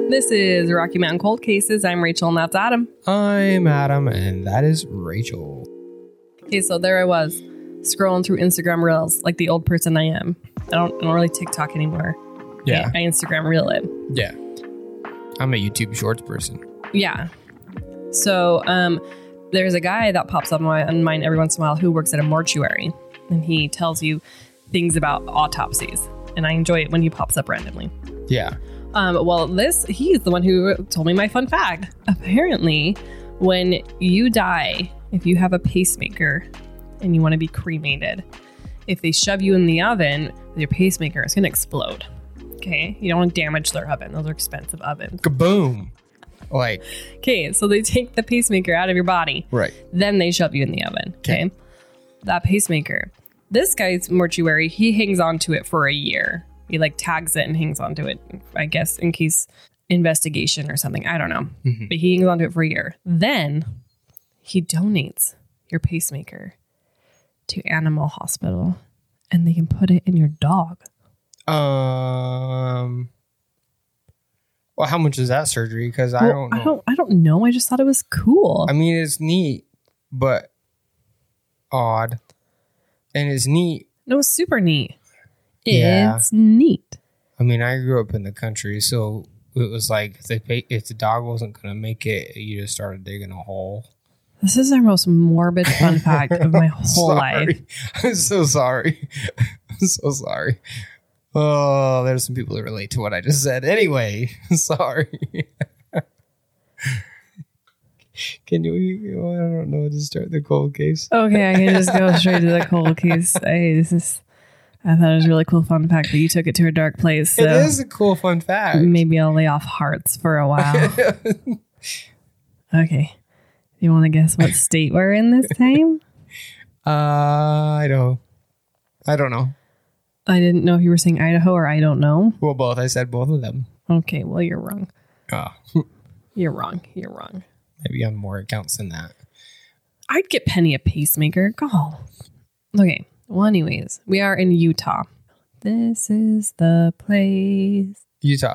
This is Rocky Mountain Cold Cases. I'm Rachel and that's Adam. I'm Adam and that is Rachel. Okay, so there I was scrolling through Instagram Reels like the old person I am. I don't really TikTok anymore. Yeah. I Instagram Reel it. Yeah. I'm a YouTube Shorts person. Yeah. So there's a guy that pops up on mine every once in a while who works at a mortuary. And he tells you things about autopsies. And I enjoy it when he pops up randomly. Yeah. Well, he's the one who told me my fun fact. Apparently, when you die, if you have a pacemaker and you want to be cremated, if they shove you in the oven with your pacemaker, it's going to explode. Okay? You don't want to damage their oven. Those are expensive ovens. Kaboom. Like. Okay, so they take the pacemaker out of your body. Right. Then they shove you in the oven. Okay? That pacemaker. This guy's mortuary, he hangs on to it for a year. He like tags it and hangs onto it, I guess, in case investigation or something. I don't know. Mm-hmm. But he hangs onto it for a year. Then he donates your pacemaker to Animal Hospital and they can put it in your dog. Well, how much is that surgery? Because I don't know. I don't know. I just thought it was cool. I mean, it's neat, but odd. And it's neat. No, it's super neat. Yeah. It's neat. I mean, I grew up in the country, so it was like if the dog wasn't going to make it, you just started digging a hole. This is our most morbid fun fact of my whole life. I'm so sorry. I'm so sorry. Oh, there's some people that relate to what I just said. Anyway, sorry. Can you? I don't know. To start the cold case. Okay, I can just go straight to the cold case. I thought it was a really cool fun fact, but you took it to a dark place. So it is a cool fun fact. Maybe I'll lay off hearts for a while. Okay. You want to guess what state we're in this time? I don't know. I didn't know if you were saying Idaho or I don't know. Well, both. I said both of them. Okay, well, you're wrong. Oh. You're wrong. You're wrong. Maybe on more accounts than that. I'd get Penny a pacemaker. Go. Okay. Well, anyways, we are in Utah. This is the place. Utah.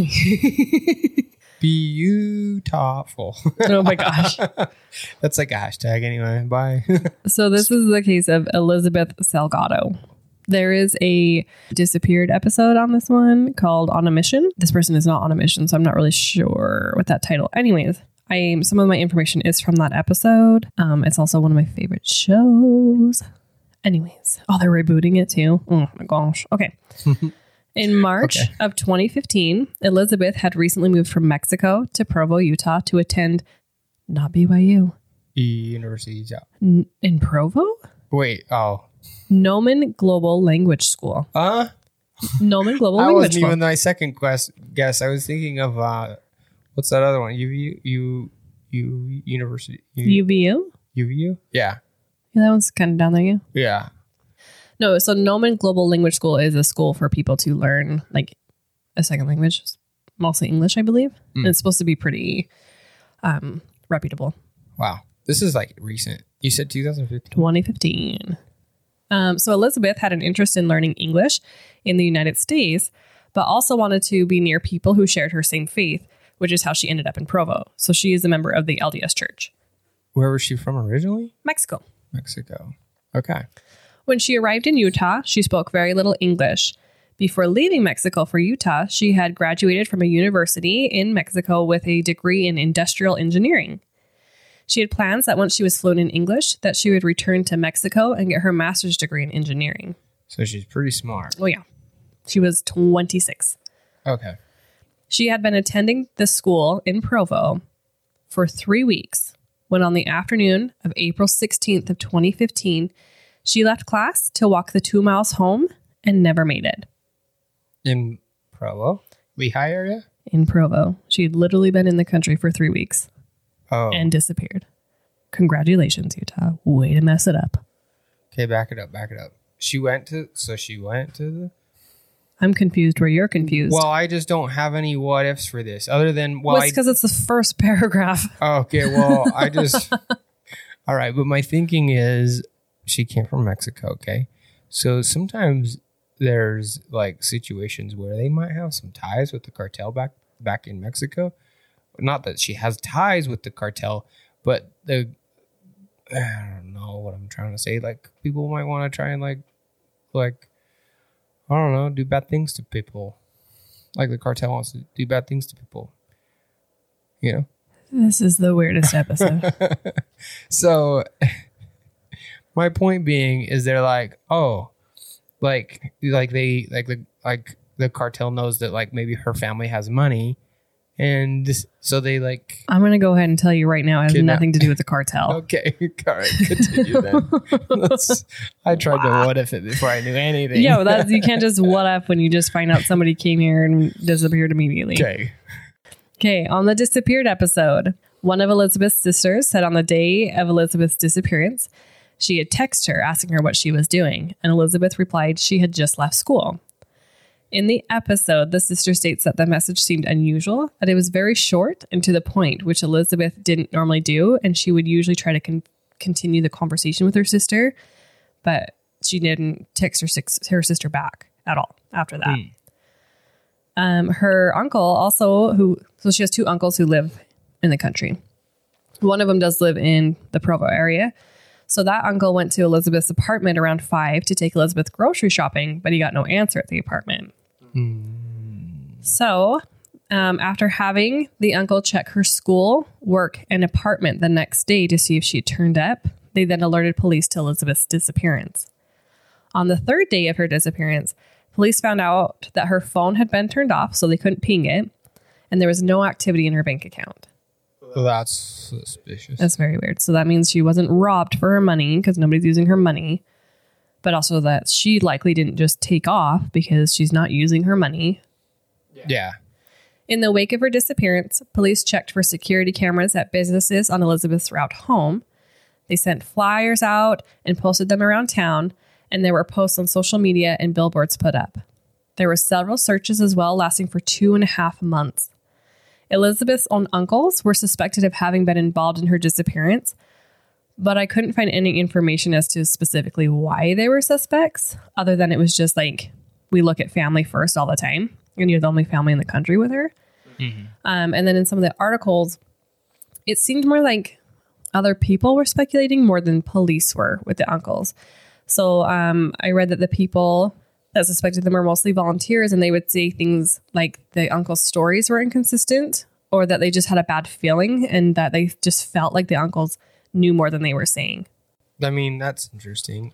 Beautiful. Oh my gosh. That's like a hashtag anyway. Bye. So this is the case of Elizabeth Salgado. There is a disappeared episode on this one called On a Mission. This person is not on a mission, so I'm not really sure what that title. Anyways, some of my information is from that episode. It's also one of my favorite shows. Anyways, they're rebooting it too. Oh my gosh. Okay. In March of 2015, Elizabeth had recently moved from Mexico to Provo, Utah to attend not BYU. University of Utah. In Provo? Wait, Nomen Global Language School. Nomen Global Language School. That wasn't even my second guess. I was thinking of, what's that other one? University. UVU? UVU? Yeah. That one's kind of down there, yeah. Yeah. No, so Nomen Global Language School is a school for people to learn like a second language, mostly English, I believe. And it's supposed to be pretty reputable. Wow. This is like recent. You said 2015? 2015. So Elizabeth had an interest in learning English in the United States, but also wanted to be near people who shared her same faith, which is how she ended up in Provo. So she is a member of the LDS Church. Where was she from originally? Mexico. Okay. When she arrived in Utah, she spoke very little English. Before leaving Mexico for Utah, she had graduated from a university in Mexico with a degree in industrial engineering. She had plans that once she was fluent in English, that she would return to Mexico and get her master's degree in engineering. So she's pretty smart. Oh, yeah. She was 26. Okay. She had been attending the school in Provo for 3 weeks when on the afternoon of April 16th of 2015, she left class to walk the 2 miles home and never made it. In Provo? Lehigh area? In Provo. She had literally been in the country for 3 weeks. And disappeared. Congratulations, Utah. Way to mess it up. Okay, back it up. She went to the... I'm confused where you're confused. Well, I just don't have any what ifs for this other than... Well, it's because it's the first paragraph. Okay, well, I just... All right, but my thinking is she came from Mexico, okay? So sometimes there's like situations where they might have some ties with the cartel back back in Mexico. Not that she has ties with the cartel, but I don't know what I'm trying to say. Like, people might want to try and like I don't know, do bad things to people. Like the cartel wants to do bad things to people. You know? This is the weirdest episode. So my point being is they're like, oh, like the cartel knows that like maybe her family has money, and so they like. I'm gonna go ahead and tell you right now, it has nothing to do with the cartel. Okay, all right, continue then. I tried to what if it before I knew anything. Yeah, you can't just what if when you just find out somebody came here and disappeared immediately. Okay, on the disappeared episode, one of Elizabeth's sisters said on the day of Elizabeth's disappearance, she had texted her asking her what she was doing, and Elizabeth replied she had just left school. In the episode, the sister states that the message seemed unusual, that it was very short and to the point, which Elizabeth didn't normally do, and she would usually try to continue the conversation with her sister, but she didn't text her sister back at all after that. Her uncle also, so she has two uncles who live in the country. One of them does live in the Provo area. So that uncle went to Elizabeth's apartment around 5 to take Elizabeth grocery shopping, but he got no answer at the apartment. So after having the uncle check her school, work, and apartment the next day to see if she had turned up, they then alerted police to Elizabeth's disappearance. On the third day of her disappearance, police found out that her phone had been turned off, so they couldn't ping it, and there was no activity in her bank account. Well, that's suspicious. That's very weird. So that means she wasn't robbed for her money because nobody's using her money, but also that she likely didn't just take off because she's not using her money. Yeah. In the wake of her disappearance, police checked for security cameras at businesses on Elizabeth's route home. They sent flyers out and posted them around town, and there were posts on social media and billboards put up. There were several searches as well, lasting for 2.5 months. Elizabeth's own uncles were suspected of having been involved in her disappearance, but I couldn't find any information as to specifically why they were suspects, other than it was just like, we look at family first all the time, and you're the only family in the country with her. And then in some of the articles, it seemed more like other people were speculating more than police were with the uncles. So I read that the people that suspected them were mostly volunteers, and they would say things like the uncle's stories were inconsistent, or that they just had a bad feeling and that they just felt like the uncles knew more than they were saying. I mean, that's interesting.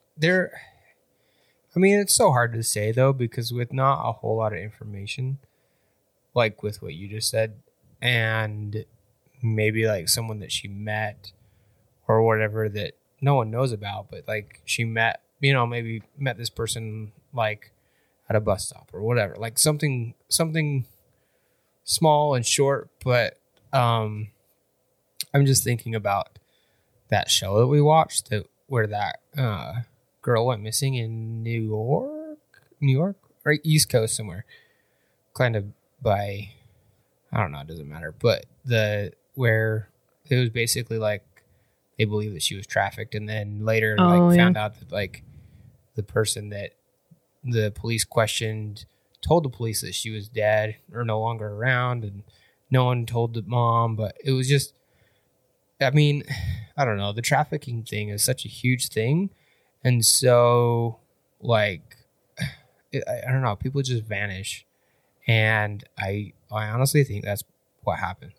It's so hard to say though, because with not a whole lot of information, like with what you just said, and maybe like someone that she met or whatever that no one knows about, but like she met, maybe met this person like at a bus stop or whatever, like something small and short. But I'm just thinking about that show that we watched where that girl went missing in New York or East Coast somewhere, kind of by, I don't know, it doesn't matter, but where it was basically like they believe that she was trafficked, and then later found out that like the person that the police questioned told the police that she was dead or no longer around, and no one told the mom. But it was just, I mean, I don't know, the trafficking thing is such a huge thing, and so like I don't know, people just vanish, and I honestly think that's what happened.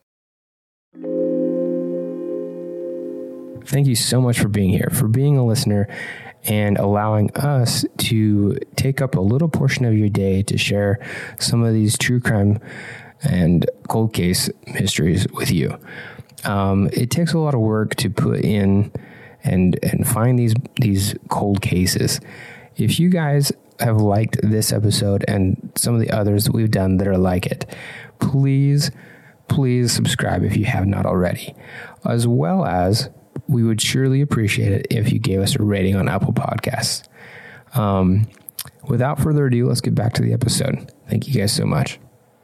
Thank you so much for being here, for being a listener, and allowing us to take up a little portion of your day to share some of these true crime and cold case mysteries with you. It takes a lot of work to put in and find these cold cases. If you guys have liked this episode and some of the others that we've done that are like it, please subscribe if you have not already, as well as we would surely appreciate it if you gave us a rating on Apple Podcasts. Without further ado, let's get back to the episode. Thank you guys so much.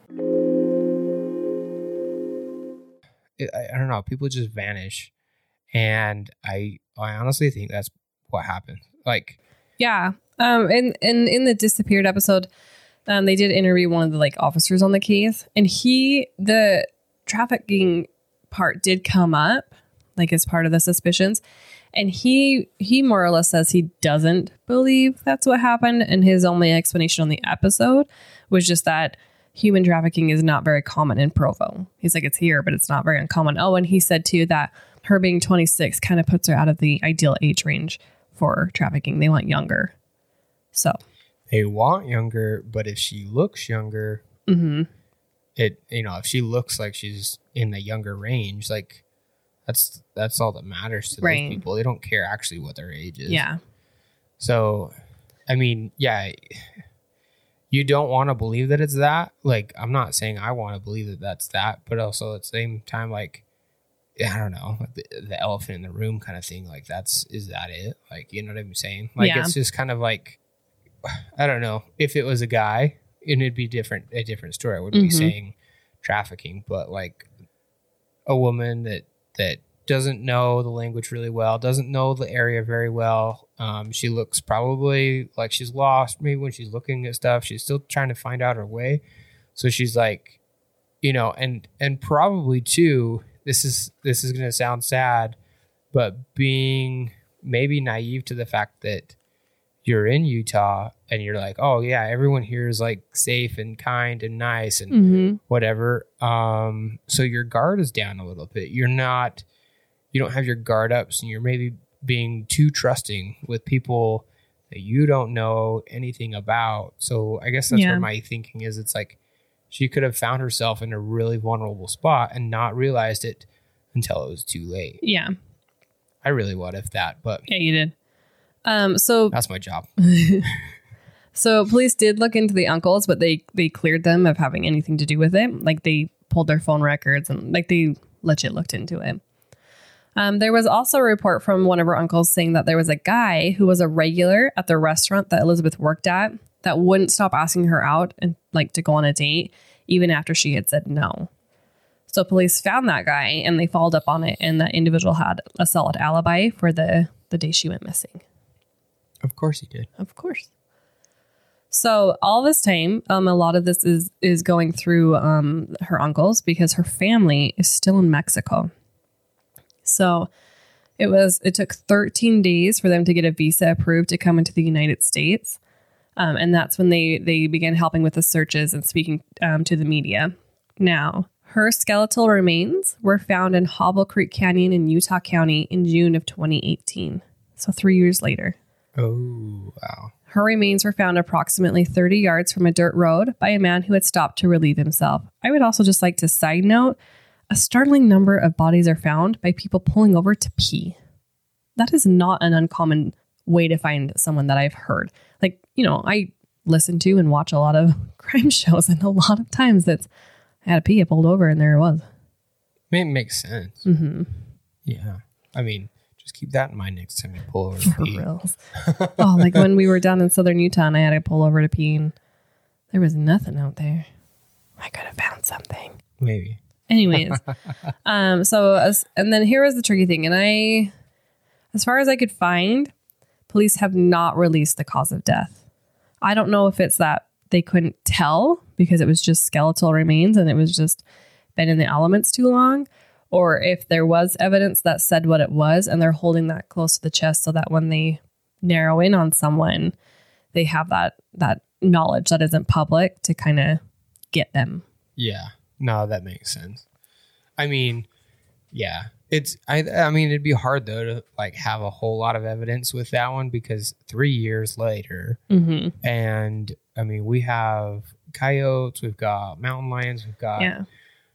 I don't know, people just vanish, and I honestly think that's what happened. Like, yeah. In the disappeared episode, They did interview one of the like officers on the case, and the trafficking part did come up like as part of the suspicions. And he more or less says he doesn't believe that's what happened. And his only explanation on the episode was just that human trafficking is not very common in Provo. He's like, it's here, but it's not very uncommon. Oh, and he said too that her being 26 kind of puts her out of the ideal age range for trafficking. They want younger. So they want younger, but if she looks younger, if she looks like she's in the younger range, like that's all that matters to those people. They don't care actually what their age is. Yeah. So, I mean, yeah, you don't want to believe that it's that. Like, I'm not saying I want to believe that that's that, but also at the same time, like, I don't know, like the elephant in the room kind of thing. Like, is that it? Like, you know what I'm saying? Like, it's just kind of like, I don't know. If it was a guy, it'd be a different story. I wouldn't be saying trafficking, but like a woman that doesn't know the language really well, doesn't know the area very well. She looks probably like she's lost. Maybe when she's looking at stuff, she's still trying to find out her way. So she's like, and probably too, this is going to sound sad, but being maybe naive to the fact that you're in Utah and you're like, oh yeah, everyone here is like safe and kind and nice and whatever. So your guard is down a little bit. You don't have your guard up, so you're maybe being too trusting with people that you don't know anything about. So I guess that's where my thinking is. It's like she could have found herself in a really vulnerable spot and not realized it until it was too late. Yeah. I really what if that, but yeah, you did. So that's my job. So police did look into the uncles, but they cleared them of having anything to do with it. Like they pulled their phone records and like they legit looked into it. There was also a report from one of her uncles saying that there was a guy who was a regular at the restaurant that Elizabeth worked at that wouldn't stop asking her out and like to go on a date even after she had said no. So police found that guy and they followed up on it, and that individual had a solid alibi for the day she went missing. Of course he did. Of course. So all this time, a lot of this is going through her uncles because her family is still in Mexico. So it took 13 days for them to get a visa approved to come into the United States. And that's when they began helping with the searches and speaking to the media. Now, her skeletal remains were found in Hobble Creek Canyon in Utah County in June of 2018. So 3 years later. Oh, wow. Her remains were found approximately 30 yards from a dirt road by a man who had stopped to relieve himself. I would also just like to side note, a startling number of bodies are found by people pulling over to pee. That is not an uncommon way to find someone that I've heard. Like, I listen to and watch a lot of crime shows, and a lot of times I had a pee, I pulled over, and there it was. It makes sense. Mm-hmm. Yeah. I mean, just keep that in mind next time you pull over to pee. For reals. Oh, like when we were down in southern Utah and I had to pull over to pee and there was nothing out there. I could have found something. Maybe. Anyways. And then here was the tricky thing. And as far as I could find, police have not released the cause of death. I don't know if it's that they couldn't tell because it was just skeletal remains and it was just been in the elements too long, or if there was evidence that said what it was and they're holding that close to the chest so that when they narrow in on someone, they have that knowledge that isn't public to kind of get them. Yeah. No, that makes sense. I mean, yeah. I mean, it'd be hard though to like have a whole lot of evidence with that one because 3 years later, and I mean, we have coyotes, we've got mountain lions, we've got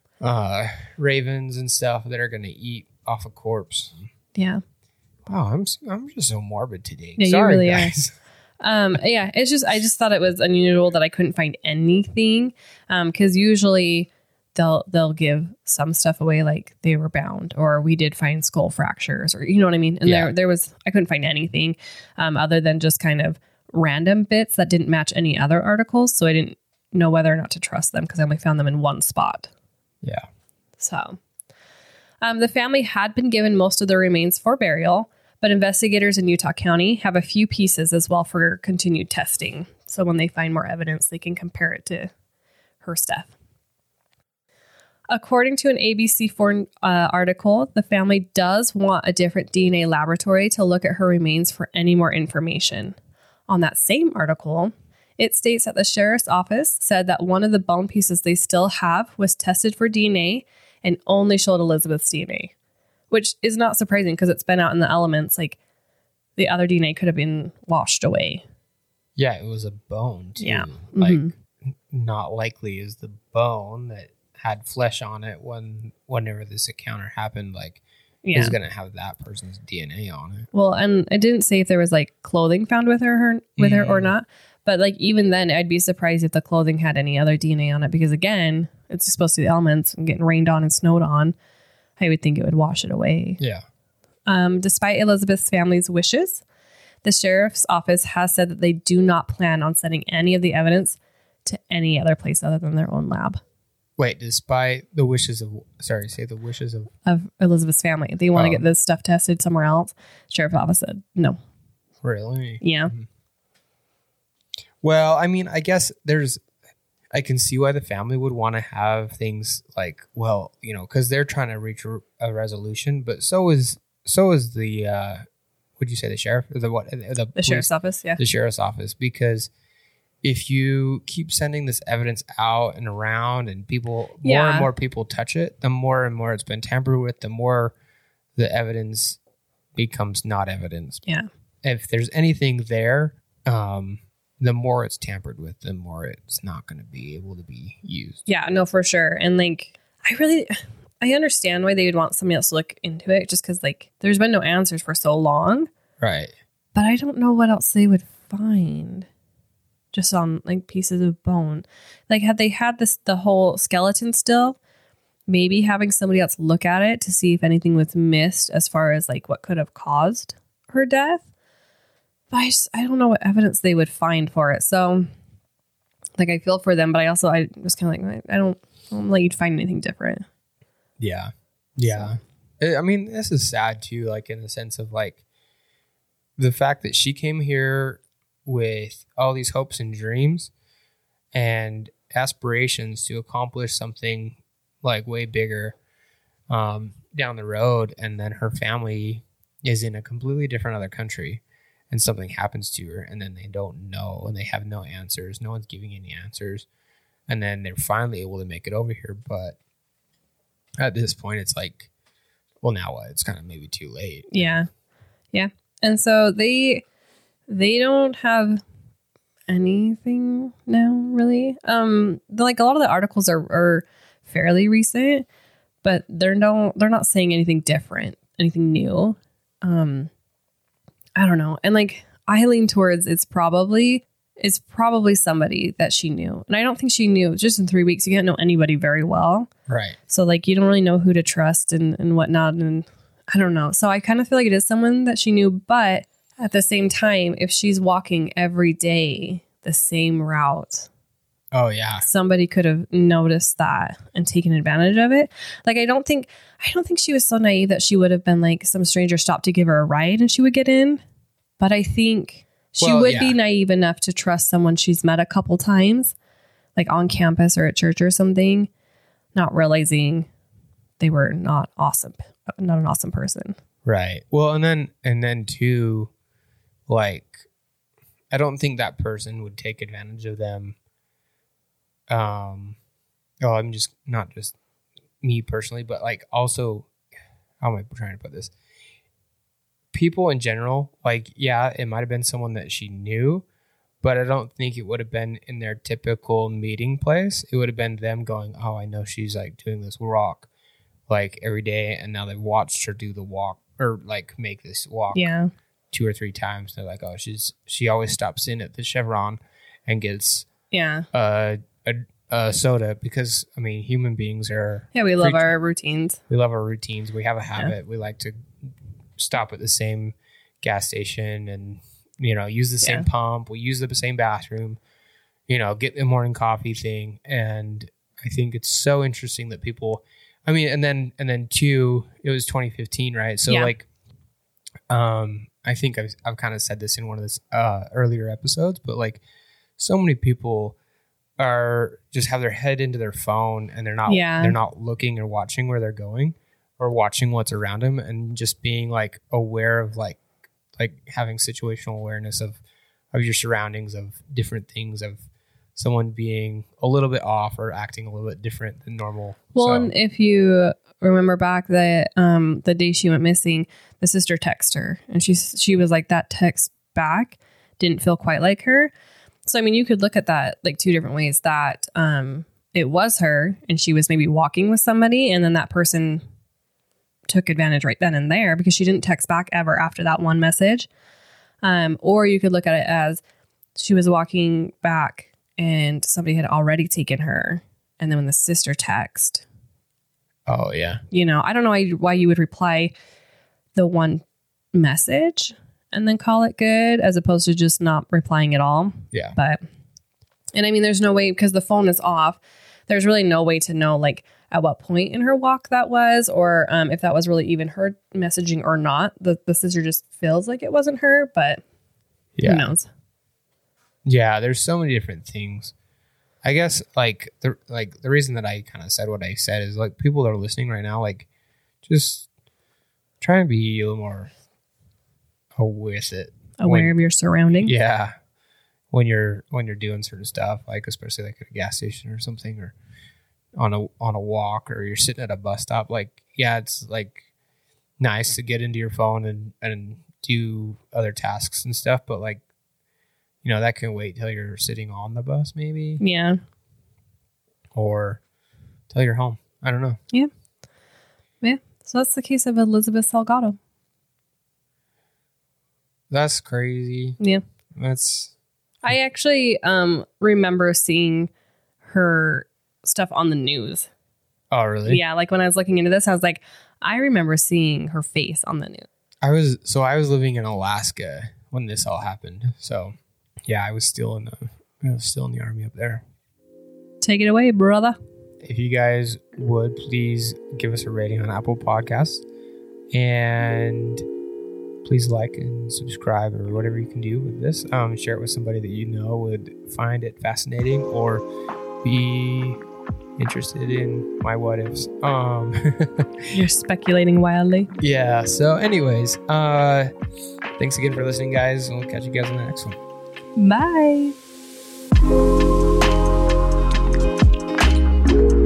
ravens and stuff that are going to eat off a corpse. Yeah. Wow, I'm just so morbid today. Yeah, sorry, you really guys. Yeah, it's just I just thought it was unusual that I couldn't find anything because usually they'll give some stuff away like they were bound or we did find skull fractures or you know what I mean. And there was I couldn't find anything other than just kind of random bits that didn't match any other articles, so I didn't know whether or not to trust them because I only found them in one spot. Yeah. So the family had been given most of their remains for burial, But investigators in Utah County have a few pieces as well for continued testing. So when they find more evidence, they can compare it to her stuff. According to an ABC4 article, the family does want a different DNA laboratory to look at her remains for any more information. On that same article, it states that the sheriff's office said that one of the bone pieces they still have was tested for DNA and only showed Elizabeth's DNA, which is not surprising because it's been out in the elements. Like, the other DNA could have been washed away. Yeah, it was a bone too. Yeah. Like, not likely is the bone that had flesh on it whenever this encounter happened, like, is going to have that person's DNA on it. Well, and it didn't say if there was like clothing found with her or not. But like, even then, I'd be surprised if the clothing had any other DNA on it, because again, it's supposed to be the elements and getting rained on and snowed on. I would think it would wash it away. Yeah. Despite Elizabeth's family's wishes, the sheriff's office has said that they do not plan on sending any of the evidence to any other place other than their own lab. Wait, despite the wishes of, of Elizabeth's family. They want to get this stuff tested somewhere else. Sheriff's office said no. Really? Yeah. Mm-hmm. Well, I mean, I guess I can see why the family would want to have things like, well, you know, because they're trying to reach a resolution, but so is the, would you say the sheriff? Or the what? The sheriff's office, yeah. The sheriff's office, because if you keep sending this evidence out and around and more and more people touch it, the more and more it's been tampered with, the more the evidence becomes not evidence. Yeah. If there's anything there, the more it's tampered with, the more it's not going to be able to be used. Yeah, no, for sure. And like, I understand why they would want somebody else to look into it, just because like there's been no answers for so long. Right. But I don't know what else they would find just on like pieces of bone. Like, had they had the whole skeleton still, maybe having somebody else look at it to see if anything was missed as far as like what could have caused her death. But I don't know what evidence they would find for it. So like, I feel for them, but I was kind of like, I don't let you find anything different. Yeah. Yeah. So. I mean, this is sad too, like in the sense of like the fact that she came here with all these hopes and dreams and aspirations to accomplish something like way bigger down the road. And then her family is in a completely different other country and something happens to her and then they don't know and they have no answers. No one's giving any answers. And then they're finally able to make it over here. But at this point, it's like, well, now what? It's kind of maybe too late. Yeah. Yeah. And so they don't have anything now, really. Like a lot of the articles are fairly recent, but they're not saying anything different, anything new. I don't know. And like, I lean towards it's probably somebody that she knew. And I don't think she knew. Just in 3 weeks, you can't know anybody very well. Right. So like, you don't really know who to trust and whatnot. And I don't know. So I kind of feel like it is someone that she knew, but at the same time, if she's walking every day the same route, oh yeah, somebody could have noticed that and taken advantage of it. Like, I don't think she was so naive that she would have been like some stranger stopped to give her a ride and she would get in. But I think she would be naive enough to trust someone she's met a couple times, like on campus or at church or something, not realizing they were not an awesome person. Right. Well, and then too, like, I don't think that person would take advantage of them. I'm just not just me personally, but like also, how am I trying to put this? People in general, like, yeah, it might have been someone that she knew, but I don't think it would have been in their typical meeting place. It would have been them going, oh, I know she's like doing this walk like every day. And now they've watched her do the walk or like make this walk 2 or 3 times. They're like, oh, she always stops in at the Chevron and gets a soda because, I mean, human beings are... Yeah, we love our routines. We love our routines. We have a habit. We like to stop at the same gas station and, you know, use the same pump. We use the same bathroom, you know, get the morning coffee thing. And I think it's so interesting that people... I mean, and then too, it was 2015, right? So like I think I've kind of said this in one of this earlier episodes, but like so many people are just have their head into their phone and they're not looking or watching where they're going or watching what's around them, and just being like aware of like having situational awareness of your surroundings, of different things, of someone being a little bit off or acting a little bit different than normal. Well, and if you remember back that the day she went missing, the sister texted her, and she was like, that text back didn't feel quite like her. So I mean, you could look at that like two different ways, that it was her and she was maybe walking with somebody, and then that person took advantage right then and there because she didn't text back ever after that one message. Or you could look at it as she was walking back and somebody had already taken her, and then when the sister texted, oh yeah, I don't know why you would reply the one message and then call it good as opposed to just not replying at all. Yeah. And I mean, there's no way, because the phone is off, there's really no way to know like at what point in her walk that was, or if that was really even her messaging or not. The sister just feels like it wasn't her, but who knows? Yeah, there's so many different things. I guess like the reason that I kind of said what I said is like people that are listening right now, like just try and be a little more aware of your surroundings. Yeah. When you're doing certain stuff, like especially like at a gas station or something, or on a walk, or you're sitting at a bus stop, like, yeah, it's like nice to get into your phone and do other tasks and stuff, but like, that can wait till you're sitting on the bus maybe. Yeah. Or till you're home. I don't know. Yeah. Yeah. So that's the case of Elizabeth Salgado. That's crazy. Yeah. I actually remember seeing her stuff on the news. Oh, really? Yeah, like when I was looking into this, I was like, I remember seeing her face on the news. I was living in Alaska when this all happened. So, yeah, I was still in the Army up there. Take it away, brother. If you guys would please give us a rating on Apple Podcasts, and please like and subscribe or whatever you can do with this. Share it with somebody that you know would find it fascinating or be interested in my what ifs. You're speculating wildly. Yeah. So anyways, thanks again for listening, guys, and we'll catch you guys in the next one. Bye.